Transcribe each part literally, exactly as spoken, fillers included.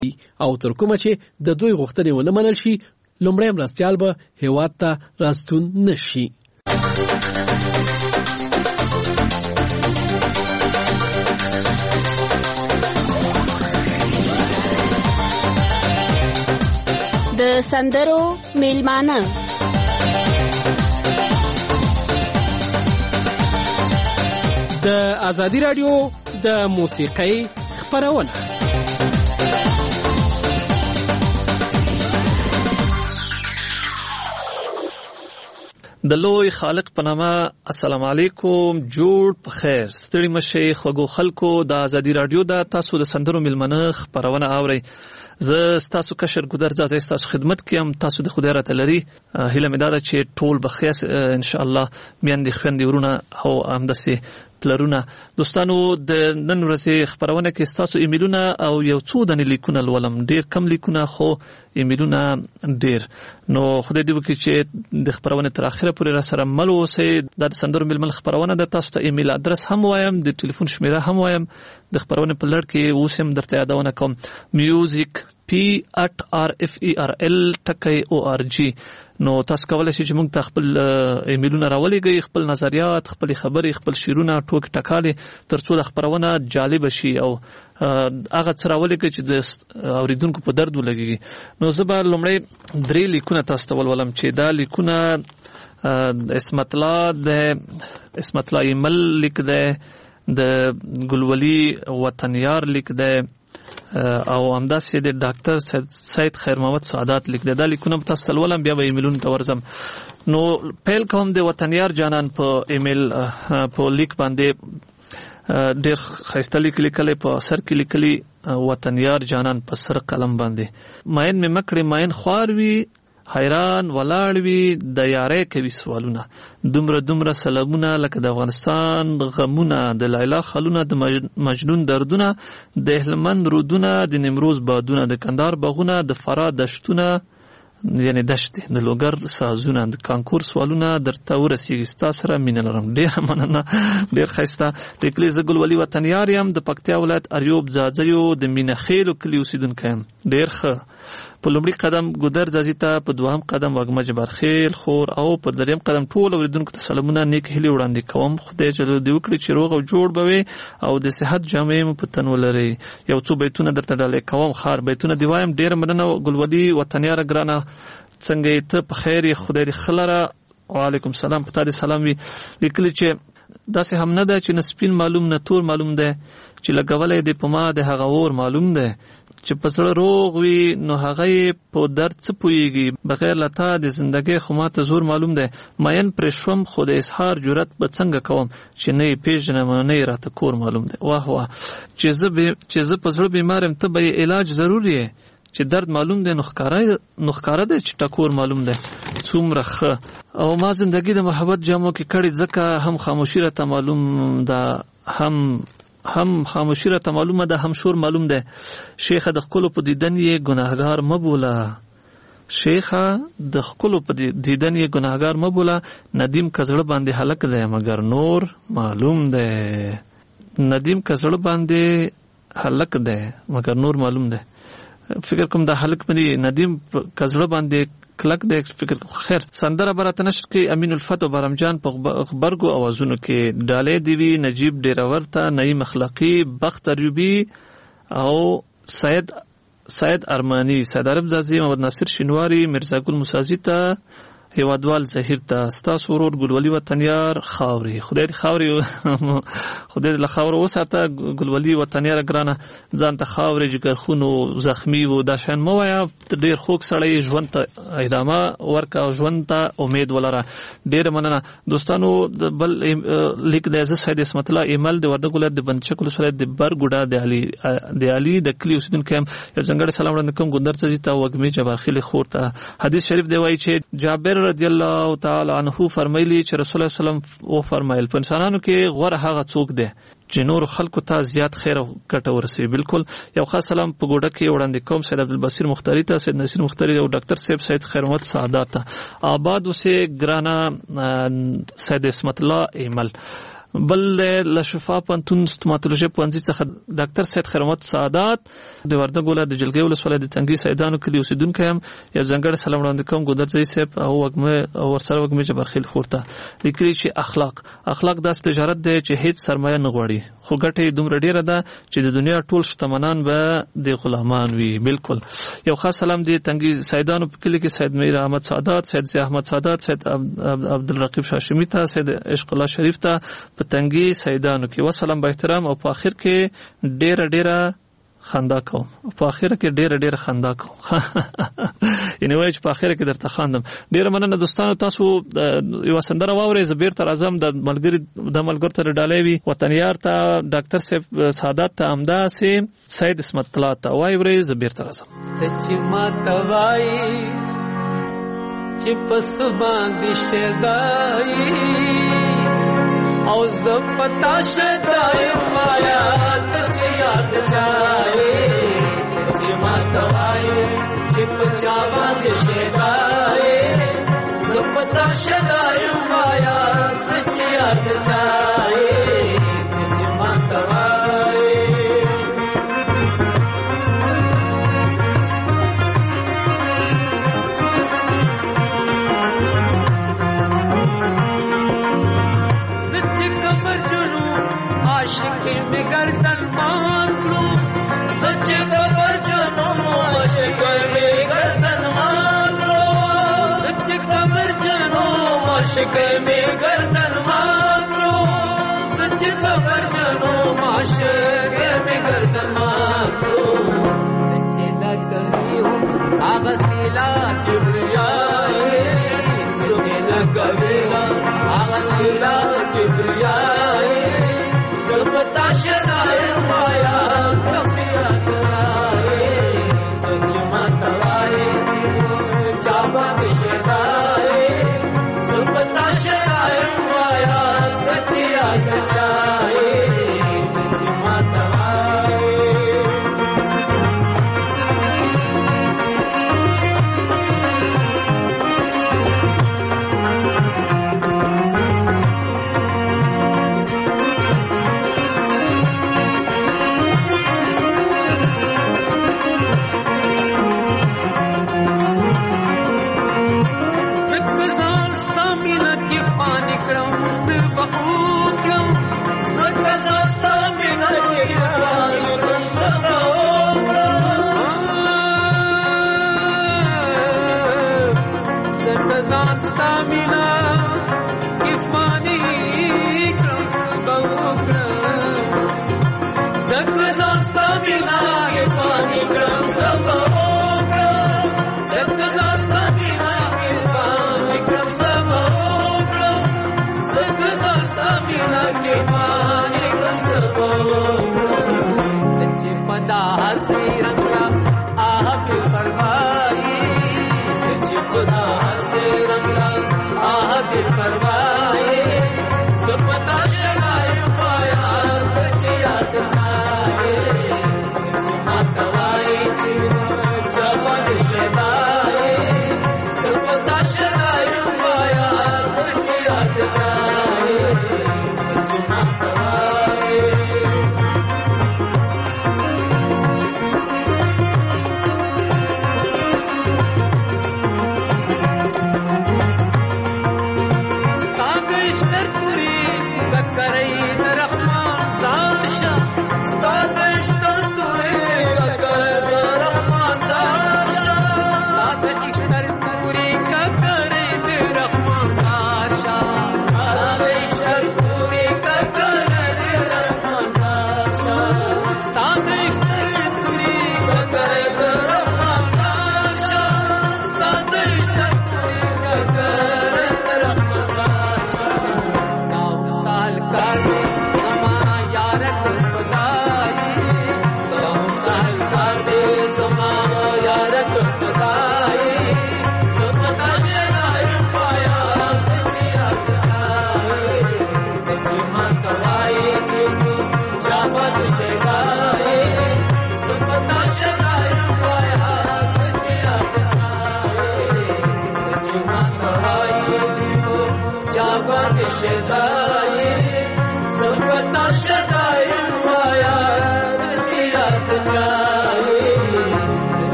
او تر کومه چې د دوی غوښتنې ونه منل شي لومړی مرستیال به هیواد ته راستون نشي. د سندرو میلمانه د ازادي رادیو د موسیقۍ خپرونه. د لوی خالق په نامه السلام علیکم، جوړ په خیر، ستړي مشي خوږو خلکو. د ازادي رادیو د تاسو د سندرو میلمانه خپرونه اورئ. زه ستاسو کشر ګودر زازه ستاسو خدمت کوم. تاسو د خدای راته لري هیله مې ده چې ټول بخیر ان شاء الله، میاندې خويندې ورونه او همداسې پلرونه. دوستانو د نن ورځې خبرونه کې ستاسو ایمیلونه او یو څو دنې لیکونه لولم، ډیر کم لیکونه خو ایمیلونه ډیر. نو خدای دې وکړي چې د خبرونه تر اخره پورې را سره مل اوسئ. د سندرو ململ خبرونه د تاسو ته ایمیل ادرس هم وایم، د ټلیفون شمیره هم وایم. د خبرونه په لړ کې اوس هم درته یادونه کوم، میوزیک پی at r f e r l ټکی او ار جی. نو تاسو کولای شئ چې موږ ته خپل ایمیلونه راولېږئ، خپل نظریات، خپل خبرې، خپل شعرونه، ټوک ټکالې، ترڅو د خبرونه جالب شي او هغه څه راولېږئ چې د اوریدونکو په درد ولګي. نو زه به لومړی درې لیکونه تاسو ته ولولم چې دا لیکونه اسمت الله د اسمت الله ایمل لیک ده، د ګلولي وطنیار لیک ده او همداسې د ډاکټر سید خیر محمد سعادت لیک ده. دا لیکونه تاسو ته ولولم، بیا به ایمیلونو ته ورځم. نو پیل کوم د وطنیار جانان په ایمیل په لیک باندې. ډېر ښایسته لیک لیکلی، په سر کې لیکلی وطنیار جانان په سر قلم باندې. ماین مې مکړې ماین خوار وي، حیران ولاړ وي، د یارۍ کوي سوالونه، دومره دومره سلامونه لکه د افغانستان غمونه، د لیلا خلونه، د مجنون دردونه، د هلمند رودونه، د نیمروز بادونه، د کندهار باغونه، د فراه دشتونه یعنی دشتې، د لوګر سازونه، د کانکور سوالونه درته ورسیږي. ستا سره مینه لرم. ډېره مننه، ډېر ښایسته لیکلی. زه ګلولي وطنیار یم، د پکتیا ولایت اریوب ځاځیو د مینه خیلو کلي اوسېدونکی یم. ډېر ښه. په لومړي قدم ګودر ځاځي ته، په دوهم قدم وږمه جبارخیل خور او په دریم قدم ټول اوریدونکو ته سلامونه، نیک هیلې وړاندې کوم. خدای جل دې وکړي چې روغ او جوړ به وي او د صحت جامې مو په تن ولري. یو څو بیتونه درته ډالۍ کوم، خار بیتونه دی وایم. ډېره مننه ګلولي وطنیاره ګرانه، څنګه ته په خیر یې؟ خدای دې ښه لره. وعلیکم سلام، په تا دې سلام وي. لیکلي چې داسې هم نه ده چې نه سپین معلوم نه تور معلوم ده، چې لګولی دې په ما د هغه اور معلوم ده، چې په زړه روغ وي نو هغه یې په درد څه پوهېږي، بغیر له تا د زندګۍ خو ما ته زور معلوم دی. مین پرې شوم خو د اظهار جرأت به څنګه کوم، چې نه یې پېژنم نه یې راته کور معلوم دی. واه واه، چې زه چې زه په زړه بیمار یم، ته به یې علاج ضرور یې، چې درد معلوم دی نو ښکاره دی چې ټکور معلوم دی. څومره ښه. او ما زندګي د محبت جامو کې کړې، ځکه هم خاموشي راته معلوم ده، هم هم خاموشي راته معلومه ده، هم شور معلوم ده. شیخه د خپلو په دیدن یې ګناهګار مه بوله، شیخه د خپلو په دیدن یې ګناهګار مه بوله، ندیم که زړه باندې هلک دی مګر نور معلوم ده. ندیم که زړه باندې هلک دی مګر نور معلوم ده. فکر کوم دا هلک باندې ندیم که زړه باندې کلک دی، فکر خیر. سندره براته نشر کې امین الفتح و برمجان په غبرګو اوازونو کې، ډالۍ دی وی نجیب ډیرور ته، نعیم اخلاقی، بخت ایوبی او سید سید ارمانی، سید عرب زازی، محمد ناصر شینواری، مرزا ګل موسازی ته، هیوادوال ظهیر ته. ستاسو ورور ګلولي وطنیار خاوري. خدای دې خاوري خدای دې له خاورو وساته. ګلولي وطنیار ګرانه، ځان ته خاوري جګرخونو زخمی وو دا شان مو وایه. ډېر خوږ سړی، ژوند ته ادامه ورکه او ژوند ته امید ولره. ډېره مننه. دوستانو بل لیک دی زه سید اسمت الله ایمل د وردګ ولایت د بندچک ولسوالۍ د برګوډا د علي د علي د کلي اوسېدونکی یم. یو ځانګړی سلام وړاندې کوم ګندر ځاځي ته، وږمې جبارخیل خور ته. حدیث شریف دی وایي چې جابر رضی الله تعالی عنہ فرمایلی چې رسول الله صلی الله علیه وسلم او فرمایل په انسانانو کې غوره هغه څوک دی چې نور خلکو ته زیات خیر او ګټه ورسوي. بالکل. یو خاص سلام په ګوډه کې وړاندې کوم سید عبدالبصیر مختاری ته، سید نصیر مختاری او ډاکټر صاحب سید خیر محمد سعادت ته. آباد اوسه ګرانا سید اسمت الله ایمل. بل له شفا پنتون ستوماتولوژي پوهنځي څخه ډاکټر سید خیرمحمد سعادت د وردګ ولایت د جلګۍ ولسوالۍ د تنګي سیدانو کلي اوسیدونکی یم. یو ځانګړی سلام وړاندې کوم ګودرځي صاحب او وګمه او ورسره وګمه جبرخیل خورته. لیکلي چې اخلاق اخلاق داس تجارت دی چې هیڅ سرمایه نه غواړي خو ګټه دومره ډیره ده چې د دنیا ټول شتمنان به د غلامان وي. بالکل. یو خاص سلام دی تنګي سیدانو په کلی کې سید میر احمد سعادت، سید ضیاء احمد سعادت، سید عبدالرقیب شاشمی ته، سید عشق الله شریف ته په تنګي سیدانو کې وسلام با احترام. او په اخر کې ډیره ډیره خندا کوم په اخر کې ډیره ډیره خندا کوم یعنی وای چې په اخر کې درته خاندم. ډیره مننه دوستانو، تاسو یو سندره واورئ. زه بیرته راځم د ملګری د ملګر ته ډالۍ وي وطنیار ته ډاکټر صاحب سعادت ته امدا سي سید اسمت الله ته وای ورې. زه بیرته راځم. چې ما توای چې پس باندې شدای او زب پتا شدای مایا ته یاد جای چې ما توای چې پچا باندې شدای زب پتا شدای مایا ته یاد جای چې ما توای आशिकी में गर्दन मान लो सच खबर जनो आशिकी में गर्दन मान लो सच खबर जनो आशिकी में गर्दन मान लो सच खबर जनो आशिकी में गर्दन मान लो सच्चे लगवी हो आगसीला किबरियाए सुने लगवी हो आगसीला किबरियाए सबता शदाए माया कब्जिया कराए तुझमा तवाए चाबा शदाए सबता शदाए माया कब्जिया कराए तुझमा तवाए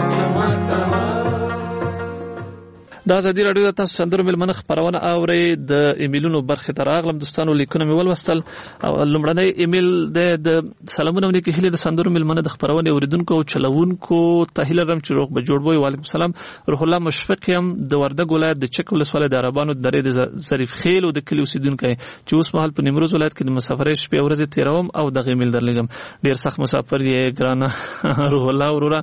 د ازادي راډیو د تاسو سندرو ملمنه خبرونه اوري د ایمیلونو برخه تر اغلم دوستانو لیکونه مې ولوستل او لمړنی ایمیل د سلامونه ونی کې هله د سندرو ملمنه د خبرونه اوریدونکو او چلوونکو تهیل رم چې روغ به جوړ وي. وعلیکم السلام. روح الله مشفق يم د وردګ ولایت د چک ولسوالۍ د عربانو درې د ظریف خیل او د کلی اوسیدونکو چې اوس مهال په نیمروز ولایت کې د مسافرۍ شپې ورځې تیروم او د ایمیل درلګم. ډیر سخت مسافر یې ګرانه روح الله ورورا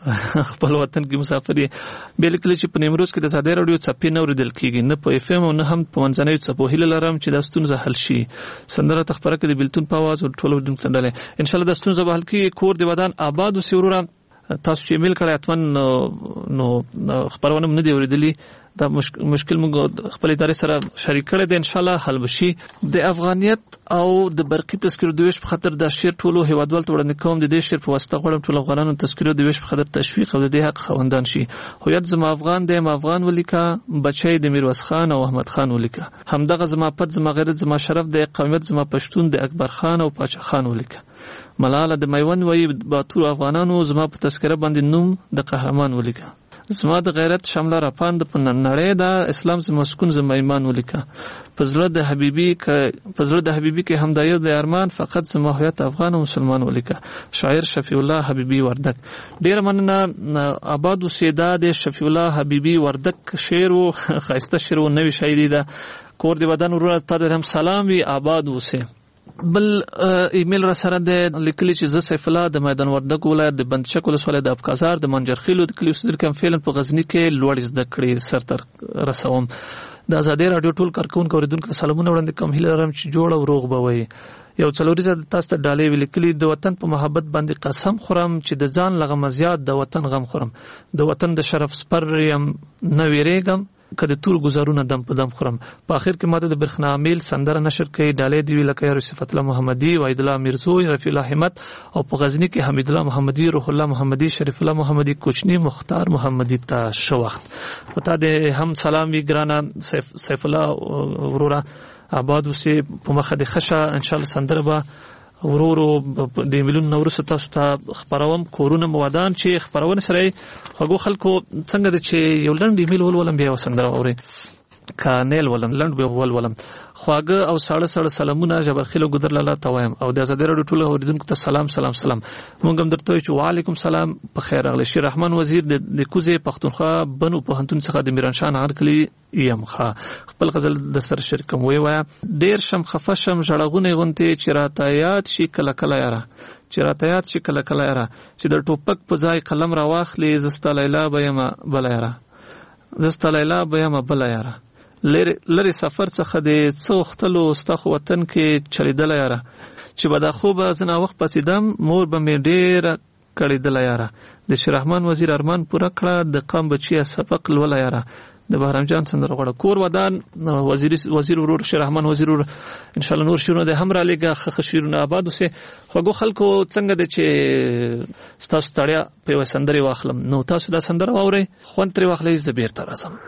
خپل وطن کې مسافر یې بل کلی چې په نیمروز کې د د رادیو چپی نه اوریدل کیږي نه په اف ام او نه هم په منځنۍ چپو هیله لرم چې د ستونزه حل شي. سندره تخبره کې د بلتون په आवाज او ټولو دم څنډل ان شاء الله د ستونزه به حل کیږي. کور دی ودان آباد او سیورا تاسو چې ایمیل کړی اتمن نو خبرونه نه دی اوریدلی دا مشکل موږ خپل ادارې سره شریک کړی دی ان شاء الله حل وشي. د افغانیت او د برقي تذکرو د ویش په خاطر د شیر ټولو هیوادوال ته وړاندې کوم د دې شیر په واسطه غواړم ټول افغانانو تذکرو د ویش په خاطر تشویق او د دې حق خوندان شي. هویت زما افغان دی، ما افغان ولیکا، بچی د میرویس خان او احمد خان ولیکا، همدغه زما پد زما غیرت زما شرف دی، قومیت زما پښتون د اکبر خان او پاچا خان ولیکا. ملاله د میوند وی باتور افغانانو زما په تذکره باندې نوم د قهرمان ولیکا. زما د غیرت شمله راپاند په نړۍ د اسلام زما مسكون زما ایمان ولیکا. پزړه د حبیبي ک پزړه د حبیبي کې همدایو د ارمان فقط زما هویت افغان او مسلمان ولیکا. شاعر شفیع الله حبیبي وردک. ډیر مننه آباد اوسېدا د شفیع الله حبیبي وردک شعر او خاصه شعر او نوې شاعري ده. کور دی ودان ورور ته هم سلام وی آباد اوسه. بل ایمیل را سره د لیکلي چې ز سیف الله د میدان وردګ ولایت د بندچک ولسوالۍ د ابکازار د منجرخیلو د کلی اوسیدونکو فعلا په غزنی کې لوړ زده کړې سرتر رسوم. د ازادي رادیو ټول کارکونکو اوریدونکو سلامونه وړاندې کوم هیله لرم چې جوړ او روغ به وي. یو څلوري زده تاسو ته ډالۍ ولیکلي د وطن په محبت باندې قسم خورم چې د ځان لغه مزیات د وطن غم خورم، د وطن د شرف سپر یم نه ویریږم کله تور گزارونه دم په دم خورم. په اخر کې ماته د برخنا امیل سندره نشر کړي ډالۍ دی لکه یو صفت الله محمدي، وحید الله میرزوی، رفیع الله همت او په غزنی کې حمید الله محمدي، روح الله محمدي، شریف الله محمدي، کوچنی مختار محمدي ته شو وخت. پتا دې هم سلام وی ګرانه سیف, سیف الله ورورا آباد اوسې په مخه د خشه ان شاء الله سندره به ورورو د میلیون نورس تاسو ته خبروم. کورونه موادان چې خبرونه سره هغه خلکو څنګه د چې یو لند ایمیل ولولم بیا وسندره اوري کانل ولم لند به ول ولم خواګه او ساړه ساړه سلامونه جبرخیلو ګدر لاله توایم او د ازادي رادیو ټول اوریدونکو ته سلام سلام سلام. مونږ هم درته چې وعلیکم سلام په خیر راغلی. شیر رحمان وزیر د کوزه پښتونخوا بنو په هنتون څخه د میرانشاه هرکلی یم خا خپل غزل د سر شرکم وی وایا ډیر شم خفشم ژړغونه غونته چې راته یاد شي کله کله یاره چې راته یاد شي کله کله یاره چې د ټوپک په ځای قلم را واخلې زستا لیلا بهما بل یاره زستا لیلا بهما بل یاره لری سفر څخه د څوختلو استخ وطن کې چلیدل یاره چې بدا خوب زنا وخت پسیدم مور به مې ډیر کړیدل یاره. د شیر رحمان وزیر ارمان پورا کړه د قام بچی سبق لول یاره. د بهرام جان سندره غوړه کور ودان وزیر وزیر ورور شیر رحمان وزیر ورور ان شاء الله نور شیرونه د هم را لګه خخ شیرونه آباد اوسه. خو خلکو څنګه د چې ستاسو تړیا په وسندري واخلم نو تاسو دا سندره واوري خوان تر واخلې زبیر تر اعظم.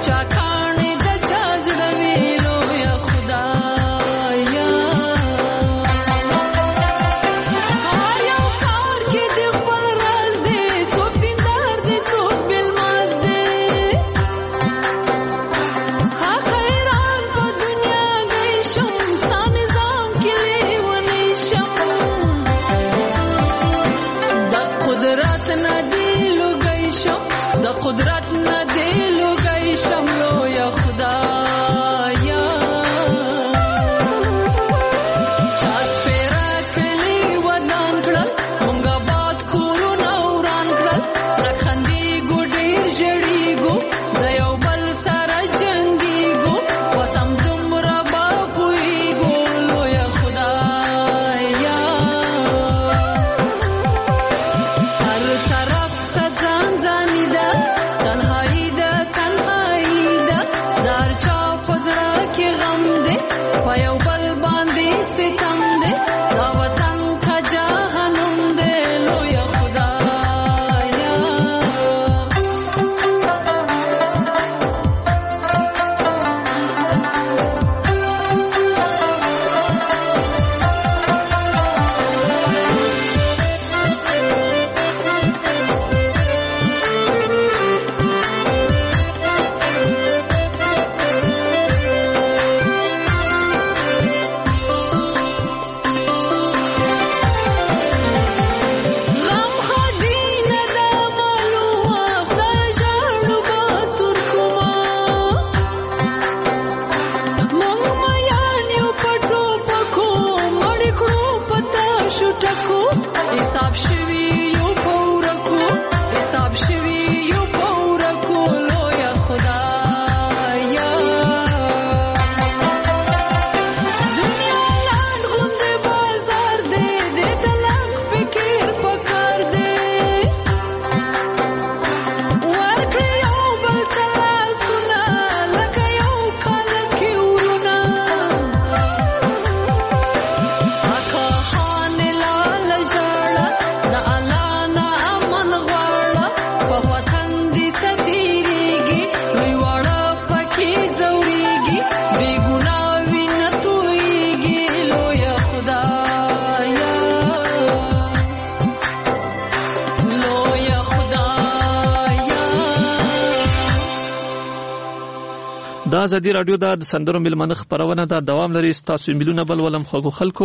دا ازادي رادیو دا د سندرو ملمنه خبرونه دا دوام لري. تاسو ایمیلونه بل ولم خو خلکو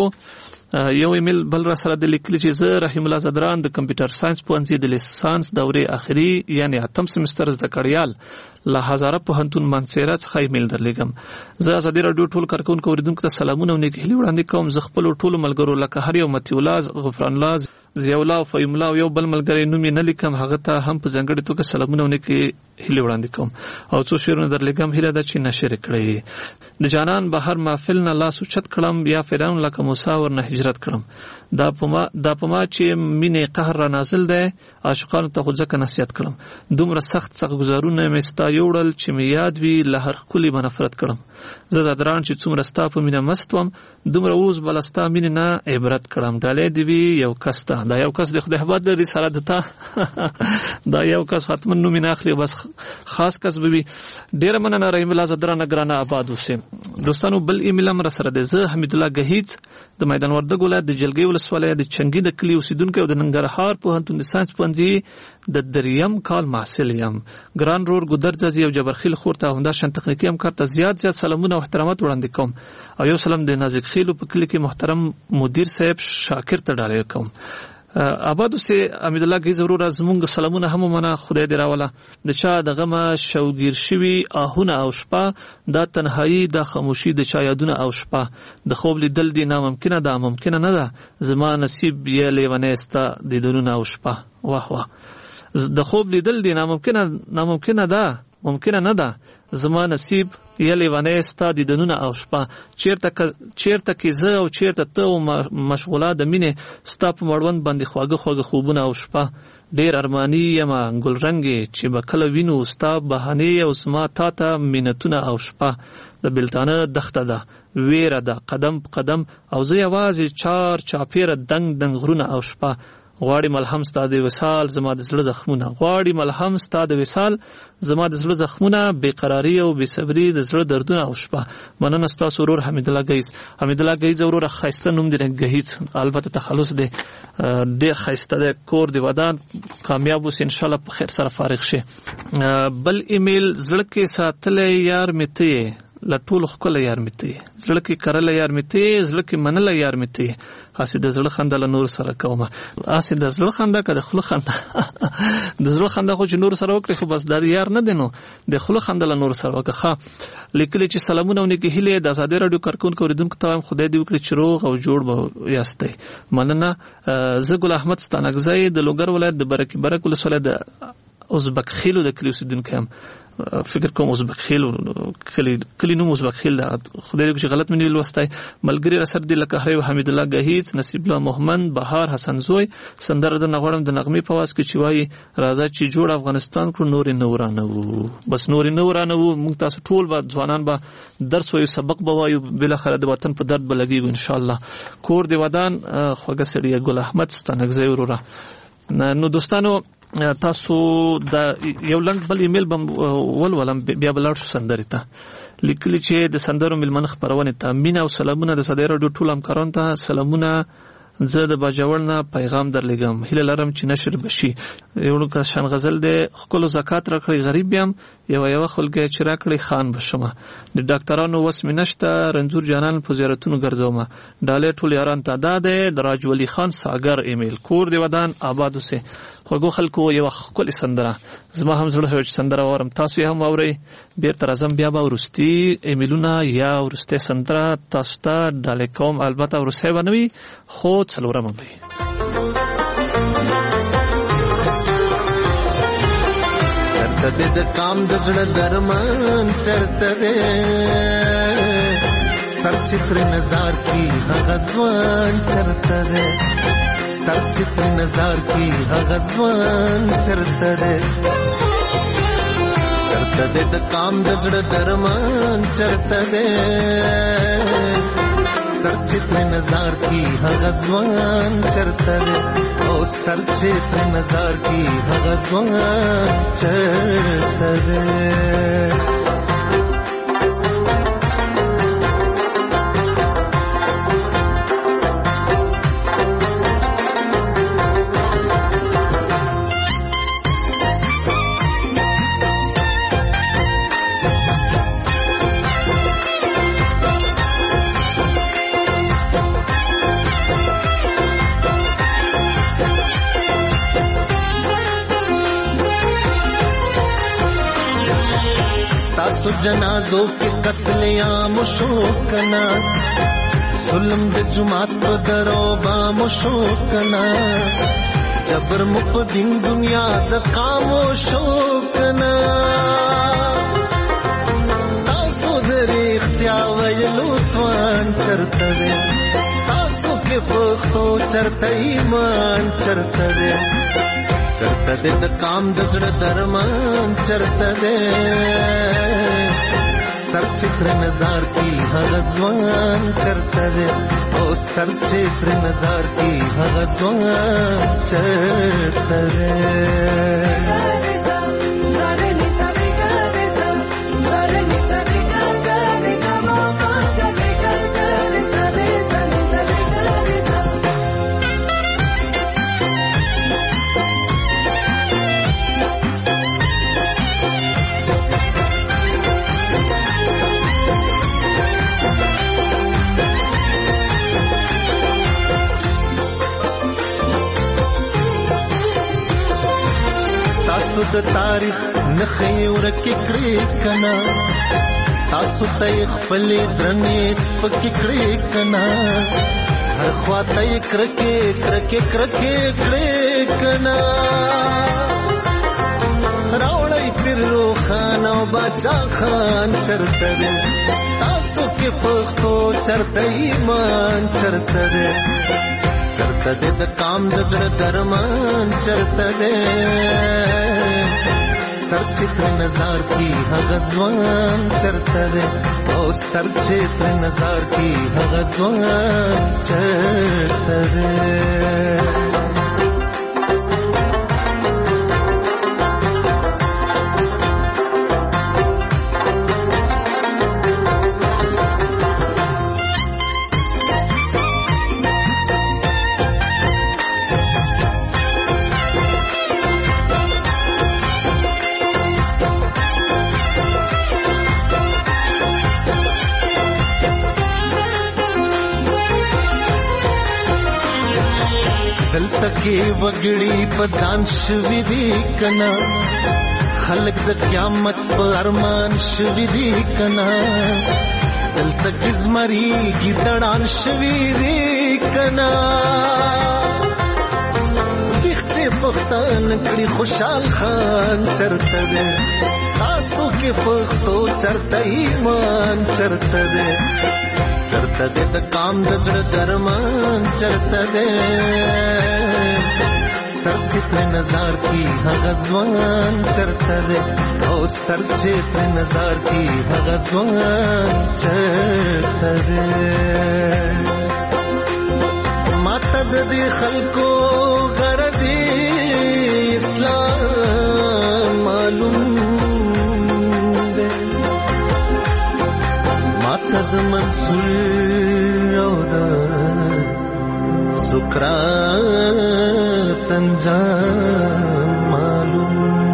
یو ایمیل بل را سره د لیکل چې زه رحیم الله زدران د کمپیوټر ساينس پوهنځي د لیسانس دورې اخري یعنی اتم سمستر زده کړیال له هزاره پوهنتون منصیره څخه ایمیل درلېږم. زه ازادي رادیو ټول کارکونکو اوریدونکو ته سلامونه او نیک هیلې وړاندې کوم. زه خپل ټول ملګرو لکه هر یو متیولاز غفران الله زیولا او فیم الله او یو بل ملګری نوم نه لیکم هغه ته هم په ځنګړې توګه سلامونه او نیک هیلې وړاندې کوم او څو شعرونه درلېږم هیله ده چې نشر کړئ. د جانان بهر محفل نه لاس اوچت کړم یا فرعون لکه موسی ورنه هجرت کړم. دا پما دا پما چې مینې قهر را نازل دی عاشقانو ته خو ځکه نصیحت کړم. دومره سخت سخت گزارونه مې ستا یوړل چې مې یاد وي له هر ښکلي به نفرت کړم. زه زدران چې څومره ستا په مینه مست وم دومره اوس به له ستا مینې نه عبرت کړم. ډالۍ دې وي یو کس ته دا یو کس د خدای حباد لري سره دته دا یو کس حتما نوم نه اخلي بس خاص کس به وي. ډېر مننه رحیم الله زدران ګرانه آباد اوسې. دوستانو بل ایمیل هم را سره دی. زه حمید الله گهیز د میدان وردګ ولایت د جلګۍ ولسوالۍ د چنګي د کلی اوسیدونکو او د ننګرهار پوهنتون د ساينس پوهنځي د دریم کال محصل یم. ګران رور ګودرځي او جبرخیل خورته همدا شان تخنیکی همکار ته زیات زیات سلامونه او احترامات وړاندې کوم او یو سلام د نازک خیلو په کلی کې محترم مدیر صاحب شاکر ته ډالۍ کوم. آبادو سي امید الله کی ضرور از مونږ سلامونه هم منه خدای دې راوله. د چا د غمه شوګیر شوی آهونه او شپه دا تنهایی د خاموشي د چا یادونه او شپه د خوب لیدل دی ناممکنه ده ممکنه نه ده زما نصیب یې لیونه استا د دنونه او شپه. واه واه د خوب لیدل دی ناممکنه ناممکنه ده ممکنه نه ده زما نصیب یلی ونه ستا د دنونه او شپه. چیرته چیرته کې زه او چیرته ته او مشغوله د مینې ستا په مړوند باندې خواږه خواږه خوبونه او شپه. ډېر ارمانی یم ګلرنګې چې به کله وینو ستا بهانې او زما تا ته مینتونه او شپه. د بلتانه دښته ده ویره ده قدم په قدم او زه یوازې چار چاپیره دنګ دنګ غرونه او شپه. غواړي ملهم ستا د وصال زما د زړه زخمونه غواړي ملهم ستا د وصال زما د زړه زخمونه بې قراري او بې صبري د زړه دردونه او شپه. مننه ستاسو ورور حمید الله ګهیځ. حمید الله ګهیځ وروره ښایسته نوم دی ګهیځ، البته تخلص دی ډېر ښایسته دی، کور دی ودان، کامیاب اوس انشاءالله په خیر سره فارغ شي. بل ایمیل زړه کې ساتلی یار مې ته یې له ټولو ښکلی یار مې ته یې، زړه کې کرلی یار مې ته یې، زړه کې منلی یار مې ته یې، هسې د زړه خندا له نورو سره کومه. هسې د زړه خندا که د خوله خندا د زړه خندا خو چې نورو سره وکړي خو بس دا یار نه دی، نو د خوله خندا له نورو سره وکړه. ښه لیکلي چې سلامونه او نیکې هیلې د ازادي راډیو کارکونکو اورېدونکو ته وایم خدای دې وکړي چې روغ او جوړ به یاستئ. مننه. زه ګل احمد ستانکزی د لوګر ولایت د برکي برک ولسوالۍ د ازبک خیلو د کلي اوسېدونکی یم. فکر کوم ازبک خیلو کلی کلی نوم ازبک خیل ده، خدای دې چې غلط مې نه لوستی. ملګري رسر دي لکه هری حمید الله ګهیځ، نصیب الله محمد، بهار حسن زوی. سندره د نغړم د نغمې په واس کې چې وایي راځه چې جوړ افغانستان کړو نور نه ورانه وو، بس نور نه ورانه وو. موږ تاسو ټول به ځوانان به درس وایو، سبق به وایو، بالاخره د وطن په درد به لګیږو ان شاء الله. کور دی ودان خوږه سړی ګل احمد ستانکزی وروره. نو دوستانو تاسو د یو لنډ بل ایمیل بم ولولم بیا بلاړ شو سندرې ته. لیکلي چې د سندرو میلمنه خپرونې ته مینه او سلامونه د صدای راډیو ټول همکارانو ته سلامونه. زه د باجوړ نه پیغام درلېږم، هیله لرم چې نشر بشي. یو کشان غزل دی ښکلو زکات راکړئ غریب یم، یوه یوه خلګۍ چې راکړئ خان بشمه. د ډاکټرانو وس مې نشته، رنځور جانان په زیارتونو ګرځومه. ډالۍ ټول یاران ته دا دی. د راج ولی خان ساګر ایمیل. کور دی ودان آباد اوسئ. خوږو خلکو یوه ښکلې سندره زما هم زړه شوی چې سندره واورم، تاسو یې هم واورئ. بیرته راځم بیا به وروستي ایمیلونه یا وروستۍ سندره تاسو ته ډالۍ کوم، البته وروستی به نه وي خو څلورمه به وي. چرته دې د کام د زړه درمان چرته دې سر چې پر نظر کی هغه ځوان چرته دې سر چې پر نظر کی هغه ځوان چرته دې چرته دې د کام د زړه درمان چرته دې سر چې پر نظر کی هغه ځوان چرته دې او سر چې پر نظر کی هغه ځوان چرته دې. تاسو جنازو کې قتل عام شو کنا، ظلم د جماعت په درو با مشو کنا، جبر مپ دین دنیا د قامو شو کنا. تاسو درې اختیار ویلو توان چرته دې، تاسو کې پختو چرته ایمان چرته دې، چرته دې د کام د زړه درمان چرته دې سر چې پر نظر کی هغه ځوان چرته دې او سر چې پر نظر کی هغه ځوان چرته دې. تاسو د تاریخ نخې ورکې کړې کنا، تاسو ته خپل درنې سپکې کړې کنا، هر خوا ته کرکې کرکې کرکې کړې کنا. راوړی پیر روخان او باچا خان چرته دې، تاسو کې پښتو چرته ایمان چرته دې، چرته دې د کام د زړه درمان چرته دې سر چې پر نظر کی هغه ځوان چرته دې او سر چې پر نظر کی هغه ځوان چرته دې. دلته کې وګړي په ځان شوي دي کنا خلک د قیامت په ارمان شوي دي کنا دلته کې زمري ګیدړان شوي دي کنا ویښتې پښتن کړي خوشحال خان چرته دی تاسو کې پښتو چرته ایمان چرته دی چرته دی د کام د زړه درمان چرته دی سر چې پر نظر کی هغه ځوان چرته دی او سر چې پر نظر کی هغه ځوان چرته دی ماته د دې خلکو غرضی اسلام معلوم دی ماته د منصور او د سقراط انجام معلوم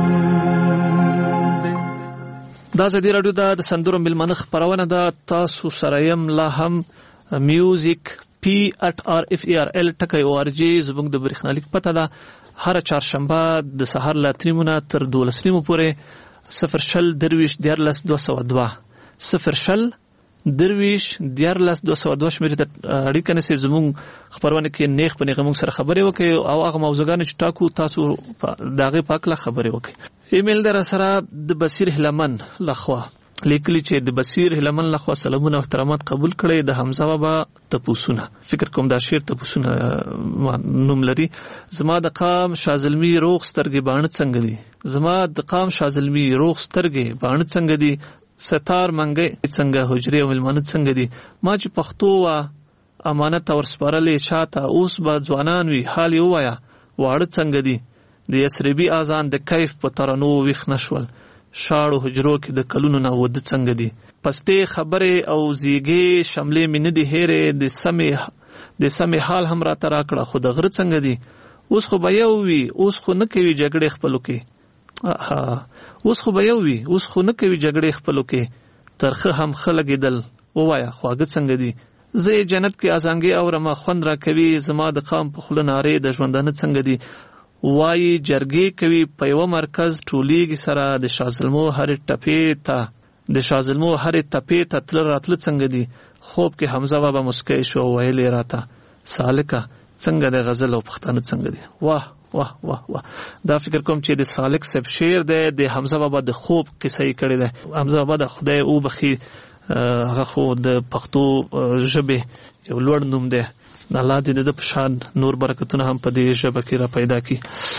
دی. دا ازادي راډیو د سندرو ملمنه خبرونه ده. تاسو سره یم لا هم میوزیک پی ات آر اف ای آر ال ټکی او ار جی زموږ د برېښنالیک پته ده. هر چهارشنبه د سهار له اته نیمو نه تر دولس نیمو پورې صفر شل درویش دیارلس دوه سوه دوه صفر شل درویش دیارلس دوه سوه دوه شمېرې ته اړیکه نیسئ. زموږ خپرونه کې نیغ په نیغه موږ سره خبرې وکړئ او هغه موضوعګانې چې ټاکو تاسو د هغې په هکله خبرې وکړئ. ایمیل در سره د بصیر هلمن لخوا لیکلی چې د بصیر هلمن لخوا سلامونه او احترامات قبول کړئ. د حمزه بابا تپوسونه فکر کوم دا شعر تپوسونه نوم لري. زما د قام شازلمی روغ سترګې باڼه څنګه دي زما د قام شازلمی روغ سترګې باڼه څنګه دي ستار منګي څنګه حجرې او ملمانه څنګه دي ما چې پښتو وا امانت اور سپارلې چاته اوس به ځوانان وي حال یو وایا واړه څنګه دي د یسربي اذان د کیف په ترانو ویښ نشول شاړو حجرو کې د کلونو نه ود څنګه دي پسته خبره او زیګي شملې مینه دي هره د سمې د سمې حال هم را تر کړه خو د غره څنګه دي اوس خو به یو وي اوس خو نه کوي جګړې خپلو کې ها اوس خو به یو وي اوس خو نه کوي جګړې خپلو کې ترخه هم خلګیدل وایا خواږه څنګه دي زه جنت کې ازانګي او رما خوند را کوي زما د قام په خله ناره د ژوندانه څنګه دي وای جرګې کوي په یو مرکز ټولیږي سره د شازلمو هر ټپې ته د شازلمو هر ټپې ته تل راتل څنګه دي خوب کې حمزه بابا مسکی شو ویلې راته سالکه څنګه د غزل او پښتانه څنګه دي واه واه واه واه دا فکر کوم چې د سالک صاحب شعر دی د حمزه بابا د خوب قصه یې کړې ده. حمزه بابا د خدای او بخي هغه خو د پښتو ژبه یو لوړ نوم دی. الله دې د پشان نور برکتونه هم په دې ژبه کې را پیدا کړي.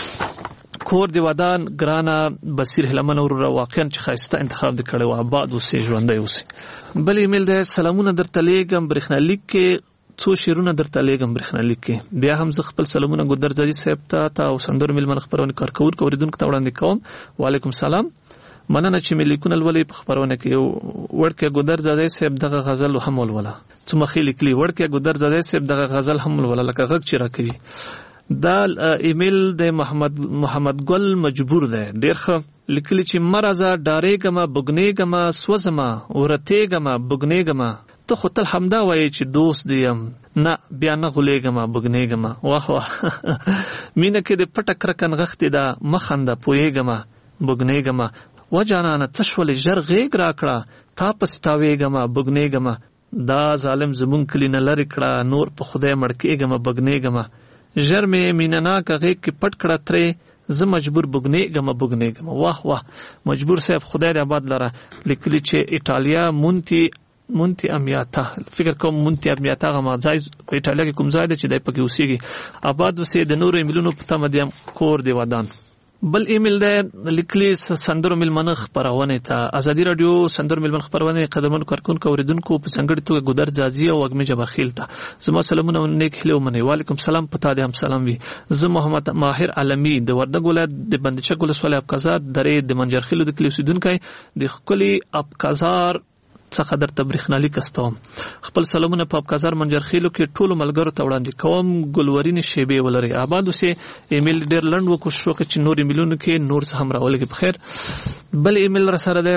کور دی ودان ګرانا بصیر هلمن اور واقعا چې خاصه انتخاب وکړو آباد اوسې ژوندۍ اوسې. بل ایمیل دی سلامونه درته لیږم برېښنالیک کې څو شیرونه درته لیږم برېښنالیک کې بیا هم زه خپل سلامونه ګودرزادي صاحب ته او سندرو ملمن خبرونه کارکونکو اوریدونکو ته وړاندې کوم. وعلیکم سلام مننه چې مې لیکونه لولې په خبرونه کې ورکه ګودرزادي صاحب دغه غزل هم ولوله څو مخې لیکلي ورکه ګودرزادي صاحب دغه غزل هم ولوله لکه غږ چې راکوي. دا ایمیل د محمد محمد ګل مجبور دی ډېر ښه لیکلي چې مرزه ډارېږم بګنېږم سوځم ورتېږم بګنېږم ته خو تل همدا وایې چې دوست دیم نه بیا نه غولېږم بګنېږم واه واه مینه کې د پټه کرکن غختې ده مخنده پوهېږم بګنېږم و جانانه څه شولې ژر غېږ راکړه تا پسې تاوېږم بګنېږم دا ظالم زمونږ کلي نه لرې کړه نور په خدای مړ کېږم بګنېږم ژر مې مینه ناکه غېږ کې پټ کړه ترې زه مجبور بګنېږم بګنېږم واه واه مجبور صاحب خدای دې آباد لره لیکلي چې ایټالیا مونتی مونتی امیاتا فکر کوم مونتی امیاتا غما ځای په ایټالیا کې کوم ځای دی چې دای پکې اوسېږي آباد اوسې د نورو ایمیلونو په تمه دیم کور دی ودان. بل ایمیل دی لیکلي سندرو ملمنه خبرونه ته ازادي رادیو سندرو ملمنه خبرونه قدمونو کارکونکو اوریدونکو په څنګه توګه ګودر ځازي او وګمه جبخیل ته زما سلامونه نیک هلو منی. وعلیکم سلام پتا دې هم سلام وي. زه محمد ماهر علمی د وردګ ولایت د بندچک ولسوالۍ ابقازار درې د منجرخیلو د کلی اوسیدونکو د خپل ابقازار څخه درته برېښنالیک استوم. خپل سلامونه په ابقازار منجرخیلو کې ټولو ملګرو ته وړاندې کوم. ګلورین شیبې ولري آباد اوسې. ایمیل ډېر لنډ وکړو چې نور ایمیلونو کې نور څه هم راولګي په خیر. بل ایمیل را سره ده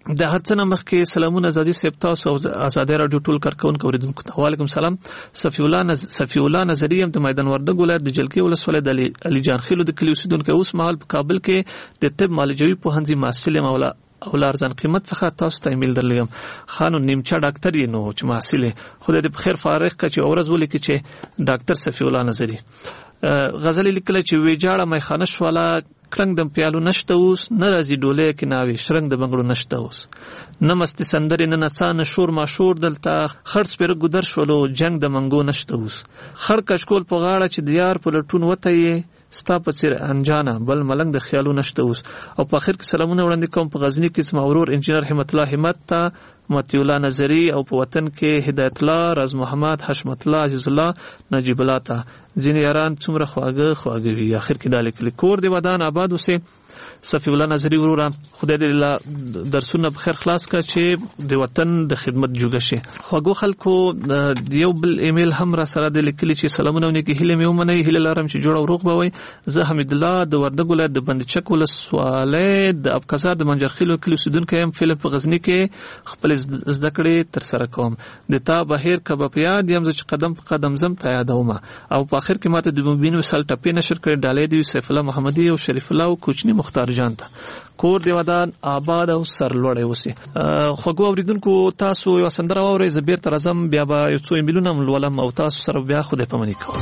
د هڅه مخکې سلامونه ازادي صاحب تاسو او ازادي رادیو ټول کارکونکو اوریدونکو ته وعلیکم سلام. صفی الله نز... صفی الله نظری هم د میدان وردګ ولایت د جلکی ولسوالۍ د علي... علي جان خیلو د کلی اوسیدونکو اوس مهال په کابل کې د طب معالجوي پوهنځي محصل مولا او لارزان قیمت څخه تاسو ته ایمیل درلګم خانو نیمچا ډاکټر یې نو چې محصل خدای دې په خیر فارغ کړي او ورځ ولیکي چې ډاکټر صفی الله نظری غزل لیکل چې ویجاړه مې خانش والا کلنګ د پیالو نشته اوس نه راځي ډوله کې ناوي شرنګ د بنگړو نشته اوس نه مستی سندرې نه نڅا نه شور ماشور دلته خرڅ پر ګدر شولو جنگ د منګو نشته اوس خړ کچکول په غاړه چې د یار په لټون وته یې ستا په څیر انجانه بل ملنګ د خیالو نشته اوس. او په اخر کې سلامونه وړاندې کوم په غزنی کې زما ورور انجینر همت الله همت ته متی الله نظری او په وطن کې هدایت الله راز محمد حشمت الله عزیز الله نجیب الله ته ځینې یاران څومره خواږه خواږه وي. اخر کې دا لیکلي کور دی ودان آباد اوسه صفی الله نظری وروره خدای دې الله درسونه په خیر خلاص کړي چې د وطن د خدمت جوګه شي. خواږه خلکو یو بل ایمیل هم را سره د لیکلي چې سلامونه ونکي هیله مې ومنئ هیله لرم چې جوړ او روغ به وي. زه حمید الله د وردګ ولایت د بندچک ولسوالۍ د ابقزار د منجرخیلو کلی اوسیدونکی یم. فلم په غزنی کې خپل زده کړې تر سره کوم د تا بهیر کباب یاد یم چې قدم په قدم زم ته یادوم. او په اخر کې ماته د مبین وسل ټپې نشر کړي ډالې دی سیف الله محمدي او شریف الله او کوچنی مختار جان ته کور دی ودان آباد او سرلوړی اوسه. خوږو اوریدونکو تاسو یو سندره واورئ زه بیرته راځم بیا به یو څو ایمیلونه ولولم او تاسو سره بیا خدای پامنی کوم.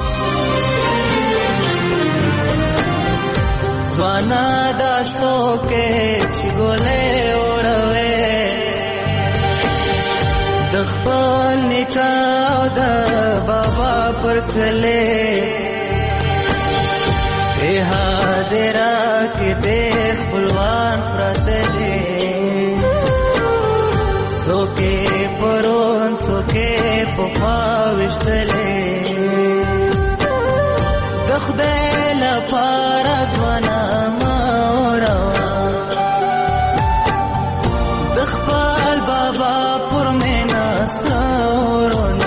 زوانا دا سوکه چې ګولې اوروي د خپل نکاح د بابا پر کله ای حاضرہ کې به خپلوان پرتلې سوکه پرون سوکه په پاوشتلې د خدای لپاره ځوانا موروا د خپل بابا پر مینا سورونا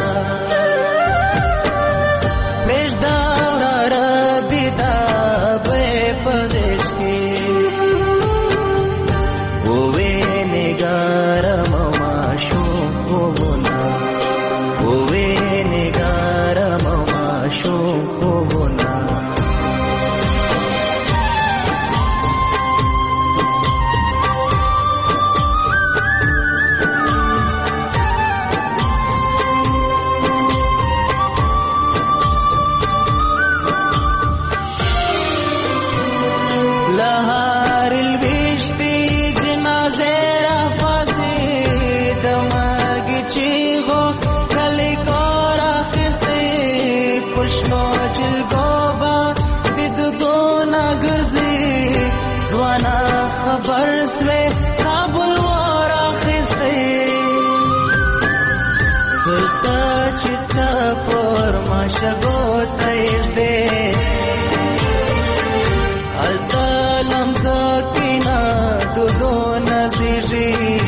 شگو تیش دے التالم ساکینا دو دو نزیجی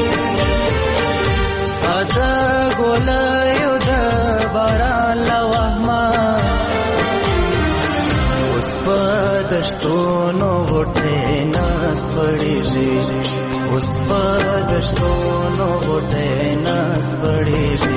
سادا گولایو دا باران لوحما اس پا دشتونو گھٹے ناس پڑی جی اس پا دشتونو گھٹے ناس پڑی جی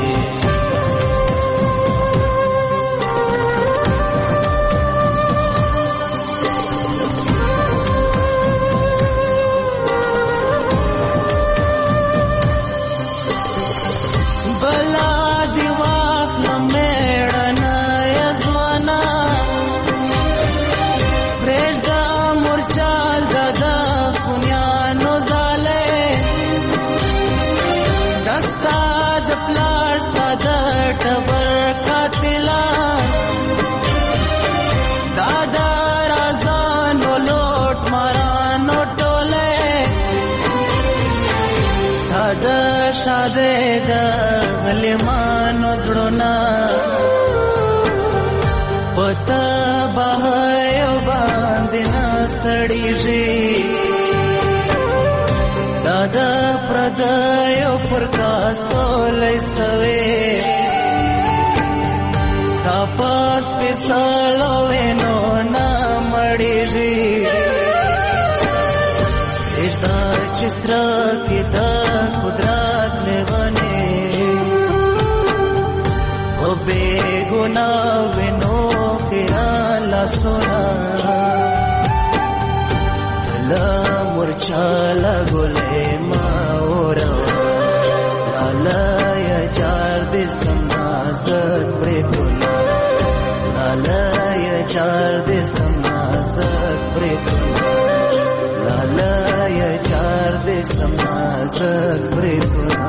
شاده دا غلیمان وزړونا پتا بهایو باندې نسړیږي دادا پردایو پر کاسو لیسوي صفاس پسالو وینو نا مړیږي اشتاچ چسرا کی دا قدرت لیوانی او بے گناہ ونو خیال سونا لا مرچالا گلے ماورا لالا یا جار دے سمازت بریتونا لالا یا جار دے سمازت بریتونا لالا یا جار دے سمازت بریتونا.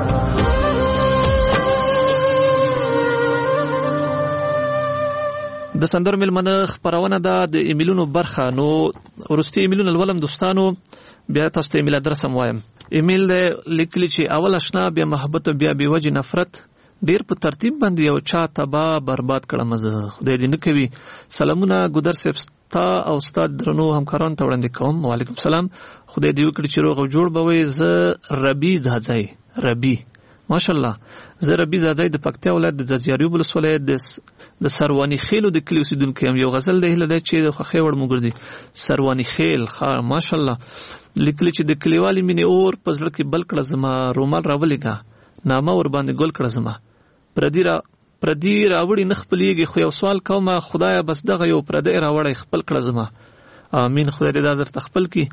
د سندرو ملمنه خبرونه ده د ایمیلونو برخه. نو ورستي ایمیلونه ولوم دوستانو، بیا تاسو ته ایمیل ادرس هم وایم. ایمیل لیکلی چې اول آشنا، بیا محبت، بیا بې وجې نفرت، ډیر په ترتیب باندې یو چا تبا برباد کړم زه، خدای دې نه کوي. سلامونه ګودر صاحب ستا او استاد درنو همکارانو ته وړاندې کوم. وعلیکم سلام، خدای دې وکړي چې روغ او جوړ به وي. زه ربي ځاځی ربي ماشاءالله زه ربي ځاځی د پکتیا ولایت د ځاځیاریو ولسوالۍ د د سروانی خیلو د کلی اوسیدونکی یم. یو غزل دی هله دی چې د خوښۍ وړ مو ګرځي. سروانی خیل ښه ماشاءالله لیکلی چې د کلیوالي مینې اور په زړه کې بل کړه زما، رومال راولېږه نامه ور باندې ګل کړه زما، پردي را پردي راوړي نه خپلېږي، خو یو سوال کومه خدایه بس دغه یو پردی راوړی خپل کړه زما. امین، خدای دې دا درته خپل کړي.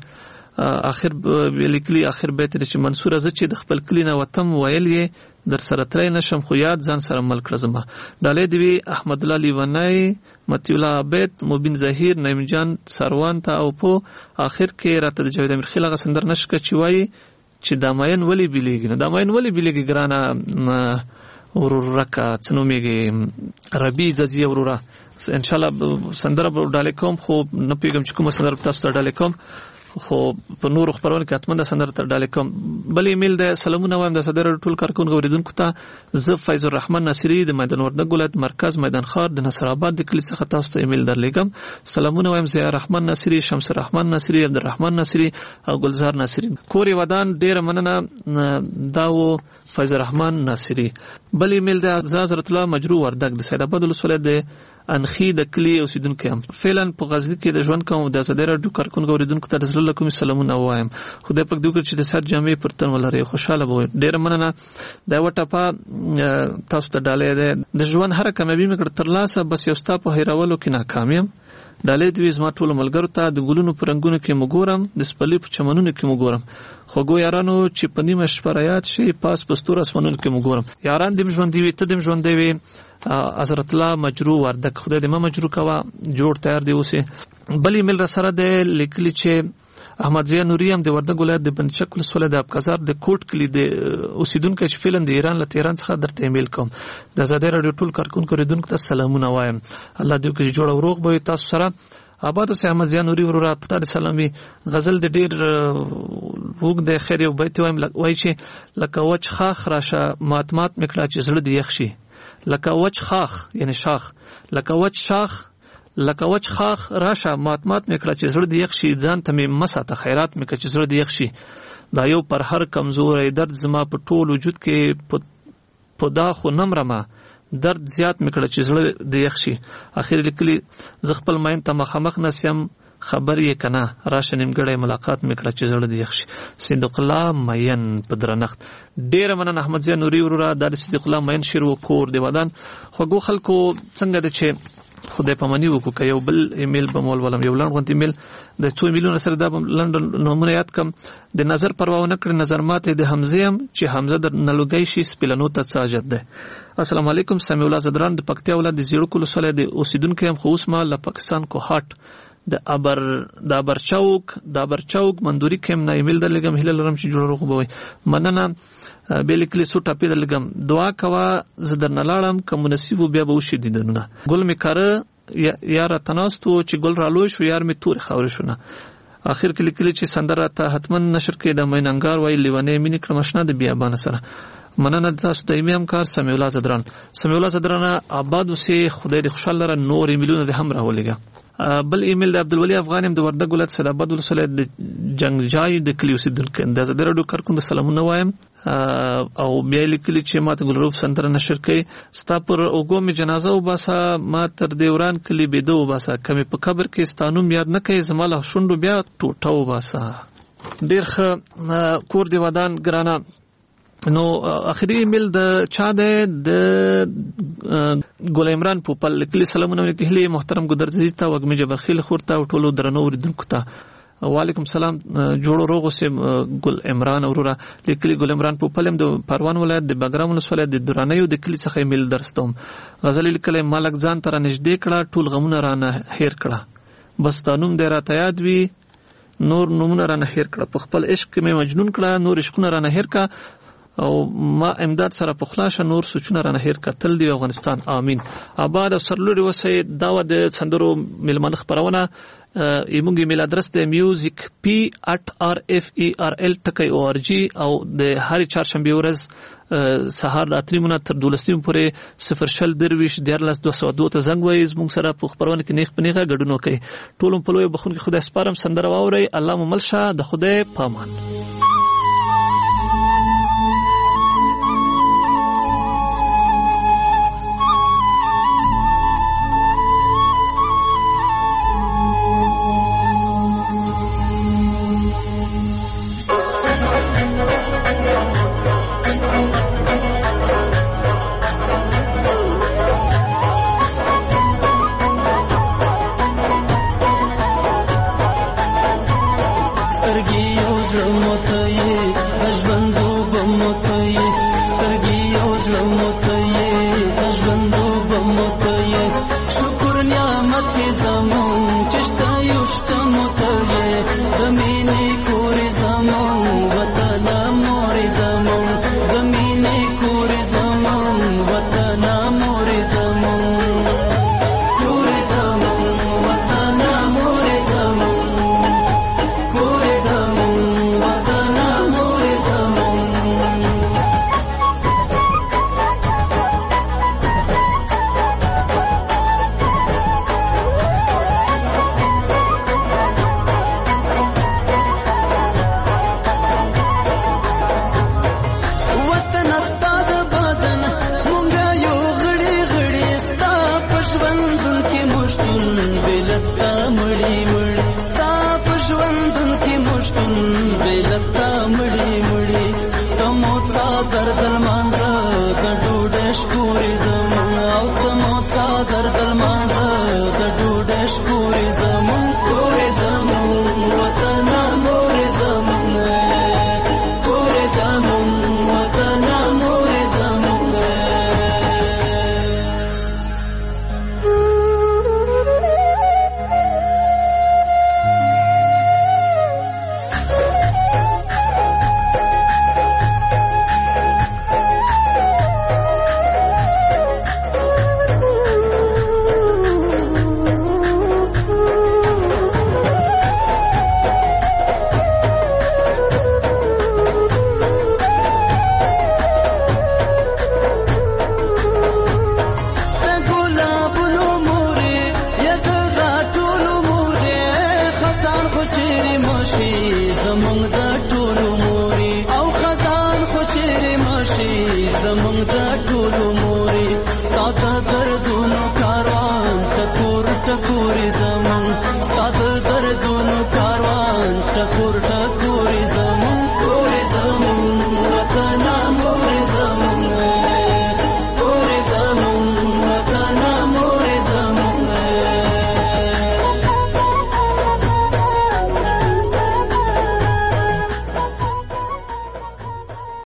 آخر لیکلی آخر بیت چې منصور زه چې د خپل کلی نه وطم ویل یې در سره ترای نشم، خو یاد ځان سره مل کړه زما. ډالۍ دی وی احمد الله لیونی، متی الله عبید، مبین ظهیر، نعیم جان سروان ته، او په آخر کې راته د جاوید امیر خیل هغه سندر نشکه چې وایي چې داماین ولی بیلیږي. نو داماین ولی بیلیږي ګرانه ورور رکا څنومیږي ربي ځځي وروره. ان شاء الله سندر به ډالۍ کوم، خو نه پیږم چې کومه سندر تاسو ته ډالۍ کوم، خو په نورو خبرونه کې اتمنه سندر ته ډالۍ کوم. بل ایمیل د سلامونه وایم د صدر ټول کارکونکو اوریدونکو ته. زه فیض الرحمن ناصری د میدان وردګ ولایت مرکز میدان خار د نصر آباد د کلی څخه تاسو ته ایمیل درلېږم. سلامونه وایم ضیاء الرحمن ناصری، شمس الرحمن ناصری، عبدالرحمن ناصری او گلزار ناصری. کوري ودان ډیره مننه. دا و فیض الرحمن ناصری. بل ایمیل د حضرت الله مجروح وردګ د سید آباد ولسوالۍ د انخی د کلی اوسیدونکو یم. فعلا په غزنی کې د ژوند کوم. د صدر ډو کارکونکو اوریدونکو ته د زړه کوم سلامونه وایم. خدای پاک دې وکړي چې د سات جامې پر تن ولري، خوشاله به وي. ډیره مننه. دا وټه په تاسو ته ډالۍ ده. د ژوند هر کامیابی مې کړ تر لاسه، بس یو ستا په هیرولو کې ناکام یم. ډالۍ دې زما ټول ملګرو ته. د ګلونو په رنگونو کې مګورم، د سپلې په چمنونو کې مګورم، خوګو یارانو چې په نیمه شپه یاد شي، پاس پستور اسمنونو کې مګورم. یاران دې ژوند دی وي، ته دې ژوند دی وي. حضرت الله مجروح وردګ، خدای دې ما مجروح کوا، جوړ تیار دی اوسه. بل ایمیل را سره د لیکلی چې احمد ضیاء نوري هم د وردګ ولایت د بنچک ولسوالۍ د ابکازار د کوټ کلی د اوسیدونکو چې فعلا د ایران له تهران څخه درته ایمیل کوم. د آزادۍ رادیو ټول کارکونکو اوریدونکو ته سلامونه وایم. الله دې وکړي جوړ او روغ به تاسو سره آباد اوسه. احمد ضیاء نوري ورور په تاسو سلامي. غزل د ډیر وګ د خیر یو بیت وایم وای چې لکه وچ خاخ راشه مات مات میکړه چې زړه دی یخ شي. لکه وچ خاخ یعنی شاخ، لکه وچ شاخ لکه وچ خاخ راشه مات مات میکړه چې زړه دی یخ شي. ځان ته مې مساته خیرات میکړه چې زړه دی یخ شي. دا یو پر هر کمزوري درد زما په ټول وجود کې په دا خو نمرمه درد زیات میکړه چې زړه دی یخ شي. اخر لیکلی ز خپل ماین ته مخامخ نسیم، خبر یې کنه راشه نیمګړی ملاقات میکړه چې زړه دی یخ شي. صدیق الله مین په درنښت. ډیره مننه احمد ضیاء نوري وروره. دا د صدیق الله مین شیر و کور دی ودان. خوږو خلکو څنګه د چې خدای پامنی وکړو که یو بل ایمیل به مول ولم، یو لنډ غونډ ایمیل د څو ایمیلونو سره دا لنډ نومونه یاد کم. د نظر پروا نه کړ، نظر ماته د حمزه هم چې حمزه در نلوګی شي سپلنو ته ساجد ده. السلام علیکم. سمیع الله زدران د پکتیا ولایت د زیړو ولسوالۍ د اوسیدونکو هم، خو اوس ما له پاکستان کو هاټ د ابر د ابر چوک د ابر چوک مندوري کم نه ایمیل درلګم. هله لرم چې جوړ روغ بوي. مننه. به لیکلی سو ټاپی درلګم. دعا کوا ز در نلاړم کوم نصیب بیا به وشي دیدنونه. ګل می کاره یار تناستو چې ګل رالوي شو، یار می تور خاور شونه. اخر کې لیکلی چې سندره ته حتمن نشر کې د میننګار وای لیوانه مینی کړمشنه د بیابان سره. مننه تاسو ته ایمیم کار سمیع الله زدران. سمیع الله زدران آباد اوسه. خدای دې خوشاله لره. نور ایمیلونه دې هم راولېګا. بل ایمیل د عبدالولی افغان هم د وردګ ولایت سید آباد ولسوالۍ د جنگجای د کلی اوسیدونکو د آزادۍ رادیو کارکونکو ته سلامونه وایم. او بیا لیکلي چې ما ته ګلروف سندره نشر کړي. ستا پر اوږو مې جنازه وباسه، ما تر دیوران کلي بیده وباسه، که مې په قبر کې ستا نوم یاد نه کوې زما له شونډو بیا ټوټه وباسه. ډیر ښه کور دی ودان ګرانه. نو اخري ایمیل د چا ده د ګل عمران پوپل لیکلي سلامونه لیکلي محترم ګدرزي ته وګمې جبرخیل خورته او ټولو درنو اوریدونکو ته وعلیکم سلام. جوړو روغ سه ګل عمران اورورا لیکلي ګل عمران پوپل هم د پروان ولایت د بګرام ولسوالۍ د درانیو د کلی څخه ایمیل درستوم. غزل لیکلي مالک ځان تر نږدې کړه ټول غمونه رانه هیر کړه بس تانوم دې راته یاد وي نور نمونه رانه هیر کړه په خپل عشق کې مې مجنون کړه نور عشقونه رانه هیر کړه او ما امداد سره په خلاصه نور سوچونه رانه هیر کتل دی افغانستان امين آباد او سرلوري وسه داوا د سندرو ملمن خبرونه ایمونګ ایمیل ادرس د میوزیک پی ات آر اف ای آر ال ټکی او ار جی او د هر چهارشنبه ورځ سهار راتلی مونږ تر دولسنیم پورې صفر شل درویش دیارلس دو سو دو ته زنګ وای زموږ سره په خبرونه کې نیخ پنیغه ګډونو کوي. ټولم په لوی بخون کې خدای سپارم سندره واوري الله مو ملشه د خدای پامان. زمونږ د